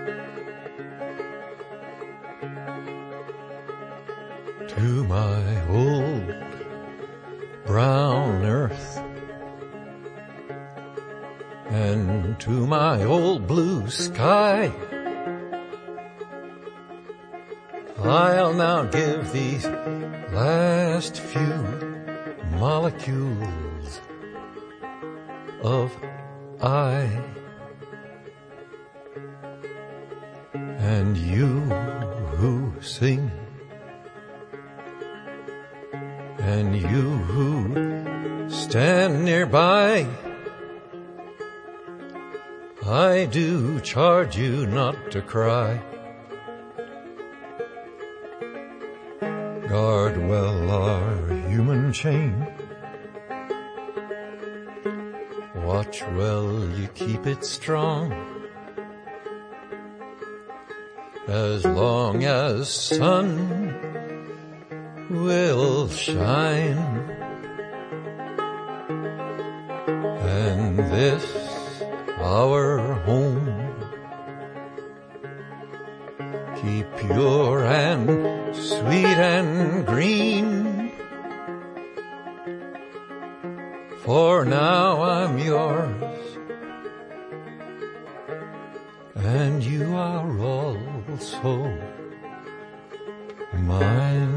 To my old brown earth and to my old blue sky, I'll now give these last few molecules of I. And you who sing, and you who stand nearby, I do charge you not to cry. Guard well our human chain. Watch well you keep it strong. As long as sun will shine, and this our home keep pure and sweet and green. For now I'm yours, and you are also mine.